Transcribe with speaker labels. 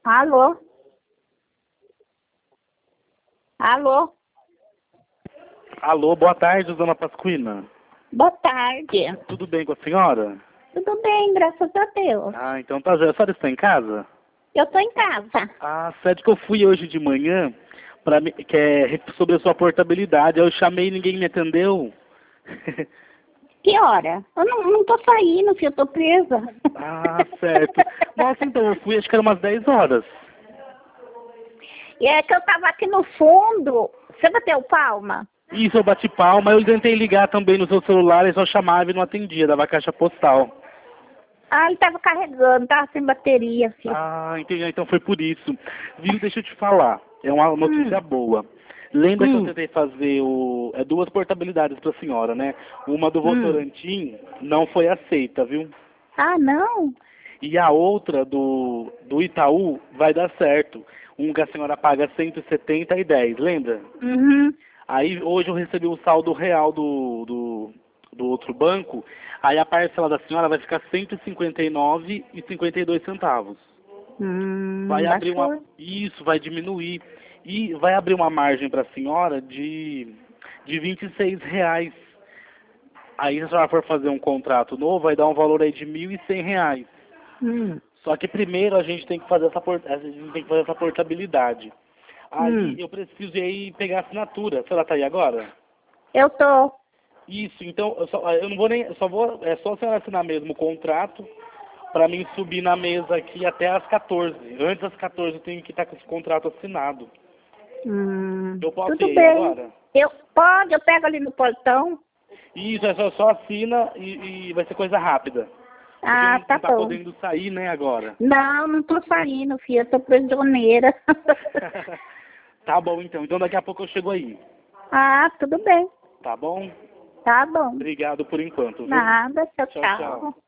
Speaker 1: Alô? Alô?
Speaker 2: Alô, boa tarde, dona Pasquina.
Speaker 1: Boa tarde.
Speaker 2: Tudo bem com a senhora?
Speaker 1: Tudo bem, graças a Deus.
Speaker 2: Ah, então tá, já. A senhora está em casa?
Speaker 1: Eu tô em casa.
Speaker 2: Ah, sério que eu fui hoje de manhã, que é sobre a sua portabilidade. Eu chamei e ninguém me atendeu.
Speaker 1: Que hora? Eu não tô saindo, filho, eu tô presa.
Speaker 2: Ah, certo. Nossa, então, eu fui acho que era umas 10 horas.
Speaker 1: E é que eu tava aqui no fundo. Você bateu palma?
Speaker 2: Isso, eu bati palma, eu tentei ligar também no seu celular, ele só chamava e não atendia, dava caixa postal.
Speaker 1: Ah, ele tava carregando, tava sem bateria, filho.
Speaker 2: Ah, entendi, então foi por isso. Viu, deixa eu te falar, é uma notícia boa. Lembra que eu
Speaker 1: Hum.
Speaker 2: tentei fazer duas portabilidades para a senhora, né? Uma do Votorantim não foi aceita, viu?
Speaker 1: Ah, não?
Speaker 2: E a outra do Itaú vai dar certo. Um que a senhora paga 170,10, lembra?
Speaker 1: Uhum.
Speaker 2: Aí hoje eu recebi o saldo real do outro banco, aí a parcela da senhora vai ficar 159,52 centavos. Vai abrir
Speaker 1: Baixou.
Speaker 2: isso vai diminuir e vai abrir uma margem para a senhora de R$ 26. Aí se a senhora for fazer um contrato novo, vai dar um valor aí de R$ 1.100.
Speaker 1: Hum.
Speaker 2: Só que primeiro a gente tem que fazer essa portabilidade. Aí eu preciso ir aí pegar a assinatura. A senhora tá aí agora?
Speaker 1: Eu tô.
Speaker 2: Isso, então eu não vou nem, é só a senhora assinar mesmo o contrato para mim subir na mesa aqui até às 14. Antes das 14 eu tenho que estar com esse contrato assinado. Eu posso ir
Speaker 1: Tudo
Speaker 2: aí
Speaker 1: bem.
Speaker 2: agora?
Speaker 1: Eu pego ali no portão.
Speaker 2: Isso, é só assina e vai ser coisa rápida. Porque
Speaker 1: Ah,
Speaker 2: não
Speaker 1: tá
Speaker 2: tá
Speaker 1: bom.
Speaker 2: podendo sair, né, agora.
Speaker 1: Não tô saindo, filha, eu tô prisioneira.
Speaker 2: Tá bom, então. Então daqui a pouco eu chego aí.
Speaker 1: Ah, tudo bem.
Speaker 2: Tá bom?
Speaker 1: Tá bom.
Speaker 2: Obrigado por enquanto, viu?
Speaker 1: Nada, tchau,
Speaker 2: Tchau,
Speaker 1: tchau.
Speaker 2: tchau.